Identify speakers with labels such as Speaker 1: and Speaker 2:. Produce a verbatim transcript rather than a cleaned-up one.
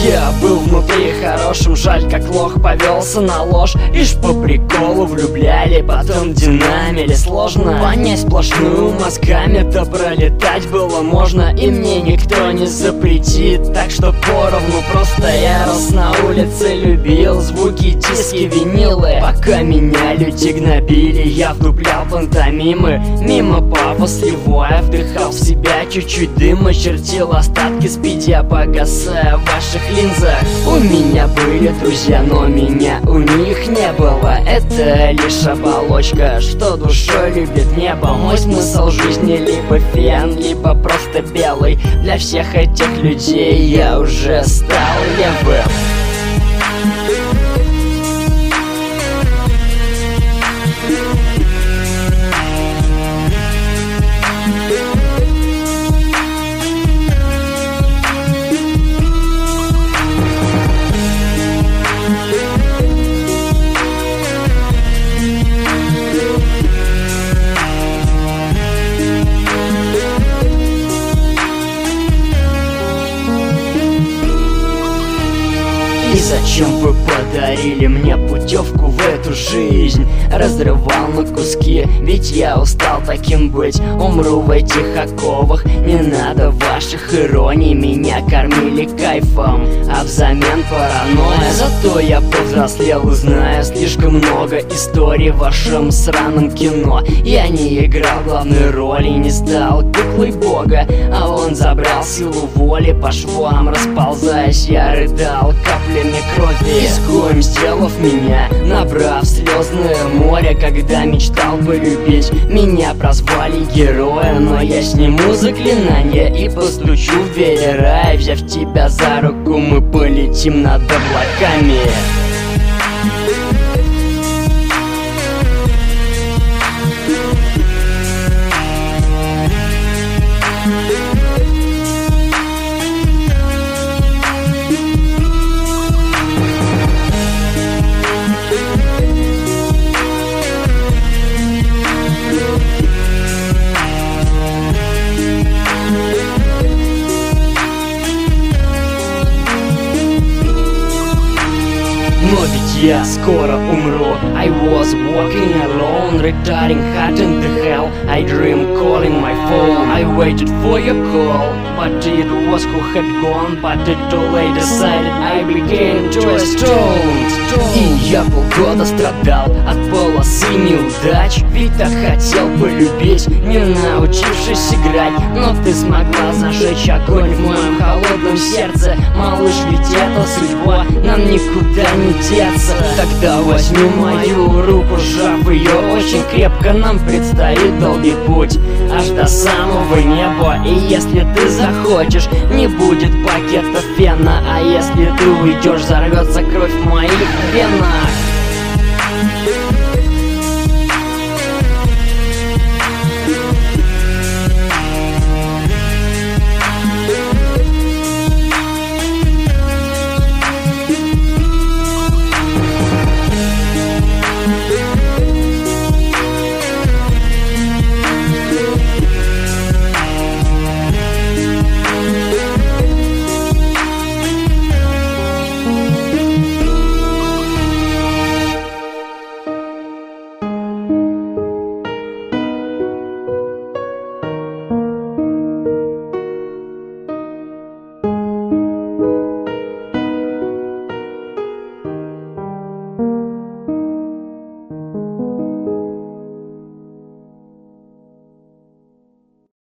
Speaker 1: Я был внутри хорошим, жаль, как лох повелся на ложь. Ишь по приколу влюбляли, потом динамили. Сложно понять сплошную мозгами-то пролетать было можно. И мне никто не запретит, так что поровну. Просто я рос на улице, любил звуки, диски, винилы. Пока меня люди гнобили, я вдуплял пантомимы. Мимо папа сливая, вдыхал в себя чуть-чуть дыма. Чертил остатки спидя, погасая в ваших линзах. У меня были друзья, но меня у них не было. Это лишь оболочка, что душой любит небо. Мой смысл жизни либо фен, либо просто белый. Для всех этих людей я уже стал левым. И зачем вы подарили мне путевку в эту жизнь? Разрывал на куски, ведь я устал таким быть. Умру в этих оковах, не надо ваших ироний. Меня кормили кайфом, а взамен паранойя. Зато я повзрослел и знаю слишком много историй в вашем сраном кино. Я не играл главной роли, не стал куклой бога, а он забрал силу воли. По швам расползаясь, я рыдал каплями крови. Изгоем сделав меня, набрав слезное море. Когда мечтал полюбить, меня прозвали героя. Но я сниму заклинание и постучу в двери рая. Взяв тебя за руку, мы полетим над облаками. Но ведь я скоро умру. I was walking alone, retiring hot in the hell. I dream calling my phone. I waited for your call, but it was who had gone. But it too late, decided I became to a stone. И я полгода страдал от полосы неудач. Ведь так хотел полюбить, не научившись играть. Но ты смогла зажечь огонь в моем холодном сердце. Малыш, ведь это судьба, нам никуда не деться. Тогда возьми мою руку, сжав ее очень крепко. Нам предстоит долгий путь, аж до самого неба. И если ты захочешь, не будет пакета фена. А если ты уйдешь, взорвется кровь в моих венах.